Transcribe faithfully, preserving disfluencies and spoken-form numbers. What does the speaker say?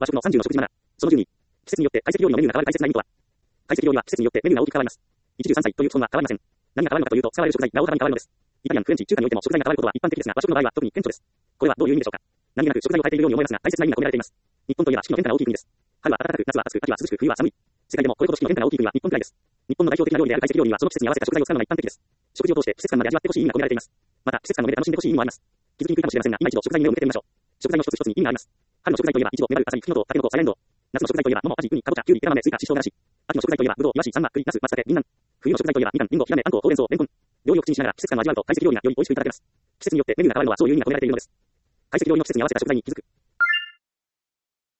和食のさんじゅうの食事マナー。そのじゅうに、季節によって懐石料理のメニューが変わる大切な意味とは。懐石料理は季節によってメニューが大きく変わります。いちじゅうさんさいという基本は変わりません。何が変わるのかというと、使われる食材が大幅に変わるのです。イタリアン、フレンチ、中華においても食材が変わることは一般的ですが、和食の場合は特に顕著です。これはどういう意味でしょうか。何気なく食材を変えているように思えますが、大切な意味が込められています。日本といえば四季の変化が大きい国です。春は暖かく、夏は暑く、秋は涼しく、冬は寒い。世界でもこれほど四季の変化が大きい国は日本くらいです。日本の代表的な料理である懐石料理はその季節に合わせた食材を使うのが一般的です。食事を通して季節感まで味わってほしい意味が込められています。また、季節感の目で楽しんでほしい意味もあります。気づきにくいかもしれませんが、今一度食材に目を向けてみましょう。食材の一つ一つに意味があります。春の食材といえば、いちご、メバル、アサリ、フキノトウ、タケノコ、サヤエンドウ。夏の食材といえば、桃、アジ、ウニ、かぼちゃ、きゅうり、枝豆、スイカ、シシトウガラシ。秋の食材といえば、ぶどう、イワシ、サンマ、栗、ナス、松茸、銀杏。冬の食材といえば、みかん、リンゴ、ヒラメ、あんこう、ほうれん草、レンコン。料理を口にしながら季節感を味わうと懐石料理がより美味しくいただけます。季節によってメニューが変わるのはそういう意味が込められているのです。懐石料理の季節に合わせた食材に気づく。